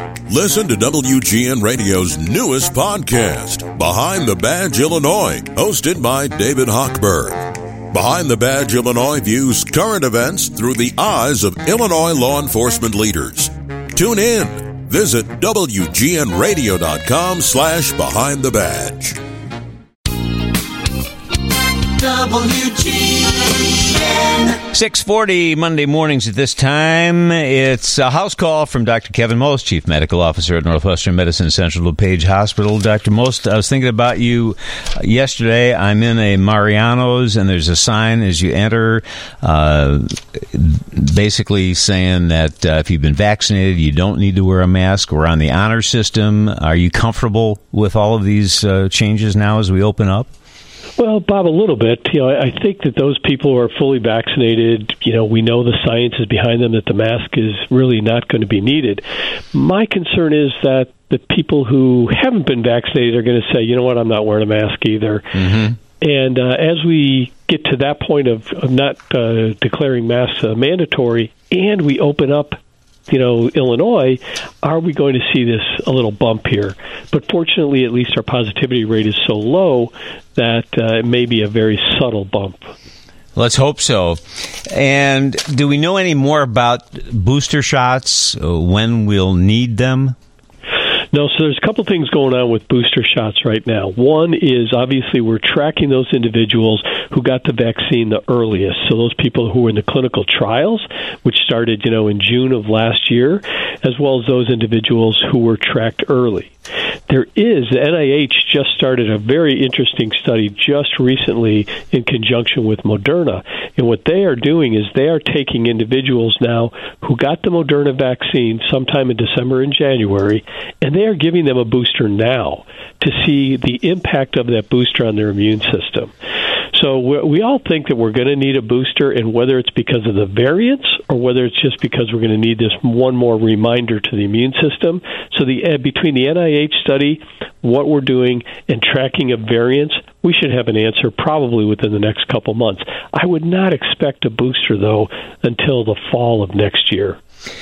Listen to WGN Radio's newest podcast, Behind the Badge Illinois, hosted by David Hochberg. Behind the Badge Illinois views current events through the eyes of Illinois law enforcement leaders. Tune in. Visit WGNRadio.com/Behind the Badge. WGN. 6:40 Monday mornings at this time. It's a house call from Dr. Kevin Most, Chief Medical Officer at Northwestern Medicine Central DuPage Hospital. Dr. Most, I was thinking about you yesterday. I'm in a Mariano's, and there's a sign as you enter basically saying that if you've been vaccinated, you don't need to wear a mask. We're on the honor system. Are you comfortable with all of these changes now as we open up? Well, Bob, a little bit. I think that those people who are fully vaccinated, we know the science is behind them, that the mask is really not going to be needed. My concern is that the people who haven't been vaccinated are going to say, you know what, I'm not wearing a mask either. Mm-hmm. And as we get to that point of not declaring masks mandatory and we open up Illinois, are we going to see this a little bump here? But fortunately, at least our positivity rate is so low that it may be a very subtle bump. Let's hope so. And do we know any more about booster shots, when we'll need them? No, so there's a couple things going on with booster shots right now. One is obviously we're tracking those individuals who got the vaccine the earliest. So those people who were in the clinical trials, which started, in June of last year, as well as those individuals who were tracked early. The NIH just started a very interesting study just recently in conjunction with Moderna. And what they are doing is they are taking individuals now who got the Moderna vaccine sometime in December and January, and they are giving them a booster now to see the impact of that booster on their immune system. So we all think that we're going to need a booster, and whether it's because of the variants or whether it's just because we're going to need this one more reminder to the immune system. So between the NIH study, what we're doing, and tracking of variants, we should have an answer probably within the next couple months. I would not expect a booster, though, until the fall of next year.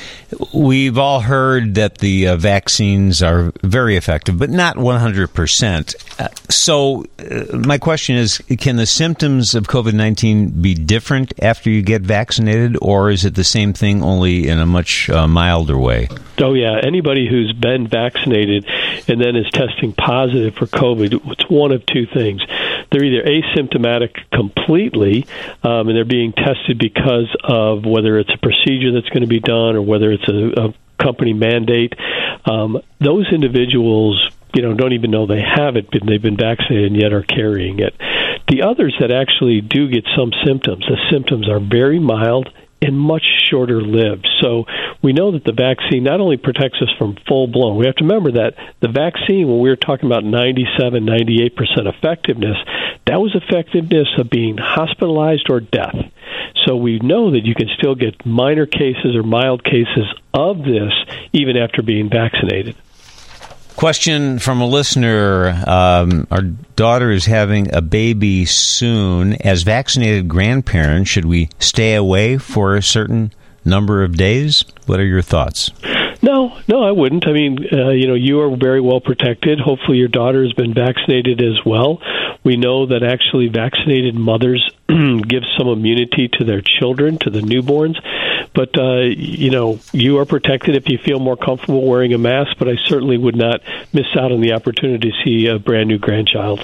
We've all heard that the vaccines are very effective, but not 100%. So my question is, can the symptoms of COVID-19 be different after you get vaccinated, or is it the same thing, only in a much milder way? Oh, yeah. Anybody who's been vaccinated and then is testing positive for COVID, it's one of two things. They're either asymptomatic completely, and they're being tested because of whether it's a procedure that's going to be done or whether it's a company mandate. Those individuals, don't even know they have it, but they've been vaccinated and yet are carrying it. The others that actually do get some symptoms, the symptoms are very mild and much shorter lived. So we know that the vaccine not only protects us from full-blown, we have to remember that the vaccine, when we were talking about 97, 98% effectiveness, that was effectiveness of being hospitalized or death. So we know that you can still get minor cases or mild cases of this even after being vaccinated. Question from a listener. Our daughter is having a baby soon. As vaccinated grandparents, should we stay away for a certain number of days? What are your thoughts? No, I wouldn't. I mean, you are very well protected. Hopefully your daughter has been vaccinated as well. We know that actually vaccinated mothers give some immunity to their children, to the newborns. But, you are protected if you feel more comfortable wearing a mask, but I certainly would not miss out on the opportunity to see a brand new grandchild.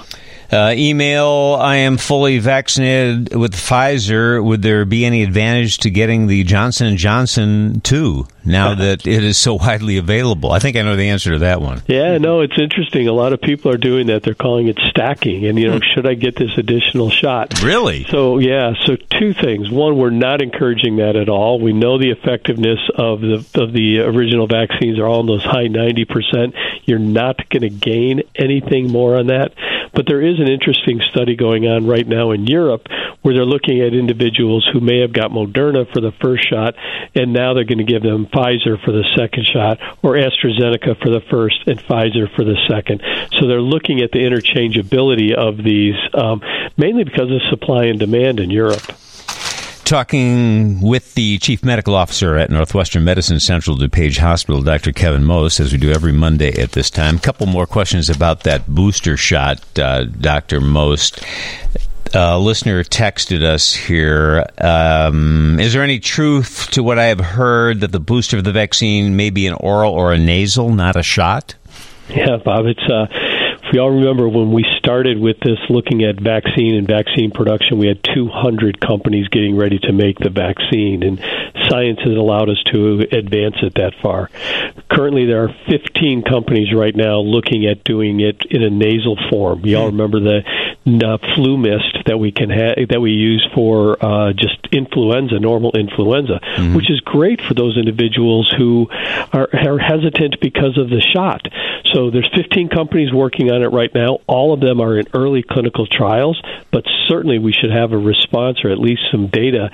Email, I am fully vaccinated with Pfizer. Would there be any advantage to getting the Johnson & Johnson too, now that it is so widely available? I think I know the answer to that one. Yeah, no, it's interesting. A lot of people are doing that. They're calling it stacking. And, should I get this additional shot? Really? So two things. One, we're not encouraging that at all. We know the effectiveness of the original vaccines are all in those high 90%. You're not going to gain anything more on that. But there is an interesting study going on right now in Europe where they're looking at individuals who may have got Moderna for the first shot, and now they're going to give them Pfizer for the second shot, or AstraZeneca for the first and Pfizer for the second. So they're looking at the interchangeability of these, mainly because of supply and demand in Europe. Talking with the Chief Medical Officer at Northwestern Medicine Central DuPage Hospital, Dr. Kevin Most, as we do every Monday at this time. A couple more questions about that booster shot, Dr. Most. Listener texted us here. Is there any truth to what I have heard that the booster of the vaccine may be an oral or a nasal, not a shot? Yeah, Bob, it's if we all remember when we started with this looking at vaccine and vaccine production, we had 200 companies getting ready to make the vaccine, and science has allowed us to advance it that far. Currently, there are 15 companies right now looking at doing it in a nasal form. You all remember the flu mist that we can that we use for just influenza, normal influenza, which is great for those individuals who are hesitant because of the shot. So there's 15 companies working on it right now. All of them are in early clinical trials, but certainly we should have a response or at least some data.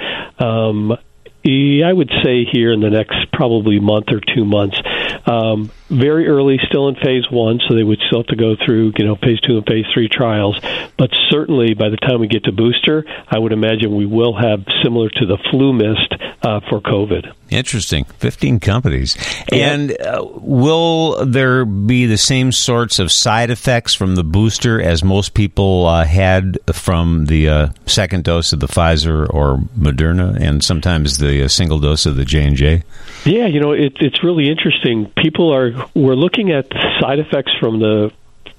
I would say here in the next probably month or 2 months. Very early, still in phase 1, so they would still have to go through, phase 2 and phase 3 trials. But certainly, by the time we get to booster, I would imagine we will have similar to the flu mist for COVID. Interesting. 15 companies. Yeah. And will there be the same sorts of side effects from the booster as most people had from the second dose of the Pfizer or Moderna, and sometimes the single dose of the J&J? Yeah, it's really interesting. We're looking at side effects from the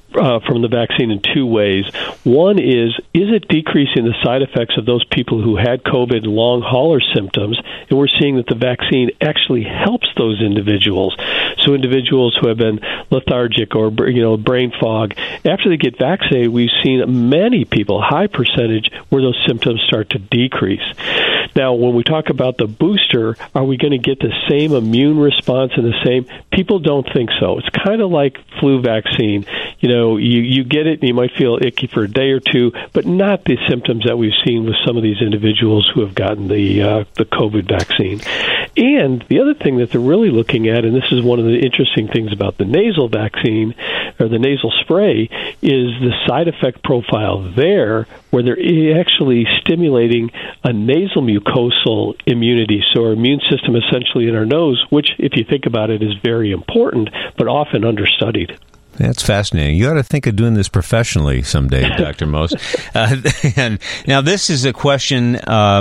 vaccine in two ways. One is it decreasing the side effects of those people who had COVID long hauler symptoms? And we're seeing that the vaccine actually helps those individuals. So individuals who have been lethargic or brain fog, after they get vaccinated, we've seen many people, high percentage, where those symptoms start to decrease. Now, when we talk about the booster, are we going to get the same immune response and the same? People don't think so. It's kind of like flu vaccine. You get it and you might feel icky for a day or two, but not the symptoms that we've seen with some of these individuals who have gotten the COVID vaccine. And the other thing that they're really looking at, and this is one of the interesting things about the nasal vaccine or the nasal spray, is the side effect profile there, where they're actually stimulating a nasal mucosal immunity, so our immune system essentially in our nose, which, if you think about it, is very important, but often understudied. That's fascinating. You ought to think of doing this professionally someday, Dr. Most. And now this is a question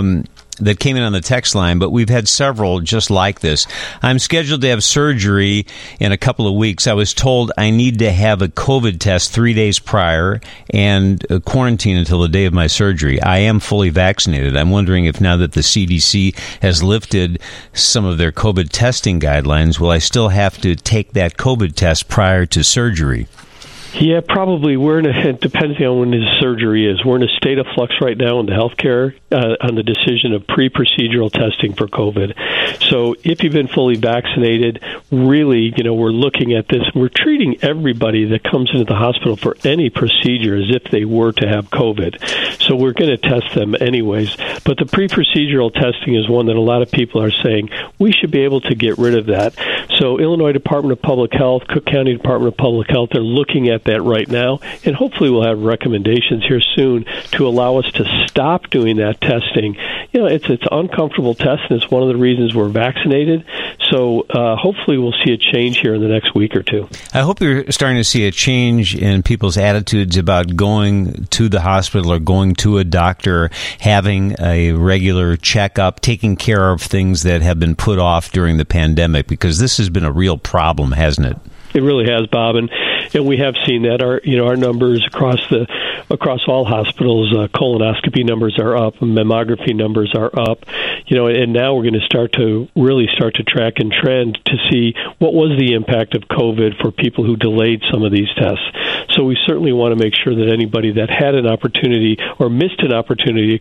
that came in on the text line, but we've had several just like this. I'm scheduled to have surgery in a couple of weeks. I was told I need to have a COVID test 3 days prior and quarantine until the day of my surgery. I am fully vaccinated. I'm wondering if now that the CDC has lifted some of their COVID testing guidelines, will I still have to take that COVID test prior to surgery? Yeah, probably. Depending on when his surgery is, we're in a state of flux right now in the healthcare on the decision of pre-procedural testing for COVID. So if you've been fully vaccinated, really, we're looking at this. We're treating everybody that comes into the hospital for any procedure as if they were to have COVID. So we're going to test them anyways. But the pre-procedural testing is one that a lot of people are saying we should be able to get rid of that. So Illinois Department of Public Health, Cook County Department of Public Health, they're looking at that right now, and hopefully we'll have recommendations here soon to allow us to stop doing that testing. It's an uncomfortable test, and it's one of the reasons we're vaccinated. So hopefully we'll see a change here in the next week or two. I hope you're starting to see a change in people's attitudes about going to the hospital or going to a doctor, having a regular checkup, taking care of things that have been put off during the pandemic, because this has been a real problem, hasn't it? It really has, Bob, and we have seen that our numbers across all hospitals, colonoscopy numbers are up, mammography numbers are up, and now we're going to start to track and trend to see what was the impact of COVID for people who delayed some of these tests. So we certainly want to make sure that anybody that had an opportunity or missed an opportunity,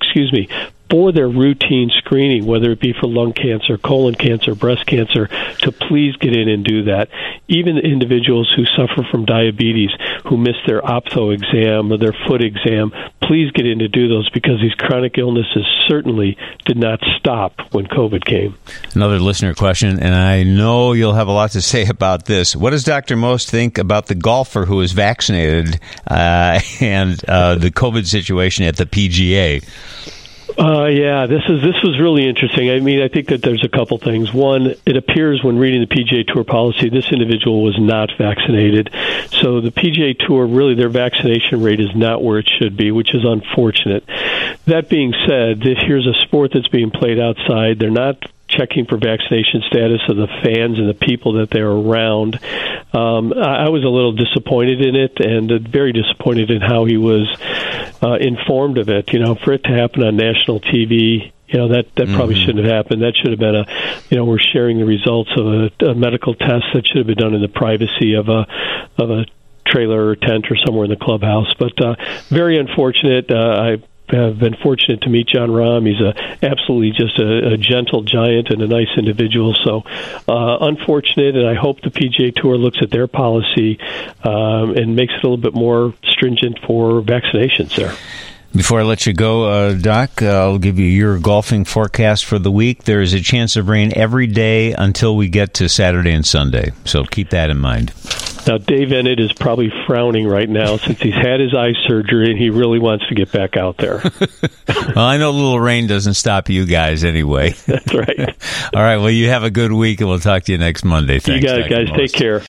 for their routine screening, whether it be for lung cancer, colon cancer, breast cancer, to please get in and do that. Even individuals who suffer from diabetes, who miss their ophtho exam or their foot exam, please get in to do those, because these chronic illnesses certainly did not stop when COVID came. Another listener question, and I know you'll have a lot to say about this. What does Dr. Most think about the golfer who is vaccinated and the COVID situation at the PGA? Yeah, this was really interesting. I mean, I think that there's a couple things. One, it appears when reading the PGA Tour policy, this individual was not vaccinated. So the PGA Tour, really, their vaccination rate is not where it should be, which is unfortunate. That being said, here's a sport that's being played outside. They're not checking for vaccination status of the fans and the people that they're around. I was a little disappointed in it, and very disappointed in how he was informed of it. For it to happen on national TV, that probably shouldn't have happened. That should have been we're sharing the results of a medical test that should have been done in the privacy of a trailer or tent or somewhere in the clubhouse. But very unfortunate. I've been fortunate to meet Jon Rahm. He's absolutely just a gentle giant and a nice individual. So unfortunate, and I hope the PGA Tour looks at their policy and makes it a little bit more stringent for vaccinations there. Before I let you go, Doc, I'll give you your golfing forecast for the week. There is a chance of rain every day until we get to Saturday and Sunday, so keep that in mind. Now, Dave Ennett is probably frowning right now since he's had his eye surgery and he really wants to get back out there. Well, I know a little rain doesn't stop you guys anyway. That's right. All right, well, you have a good week, and we'll talk to you next Monday. Thanks, you guys take care.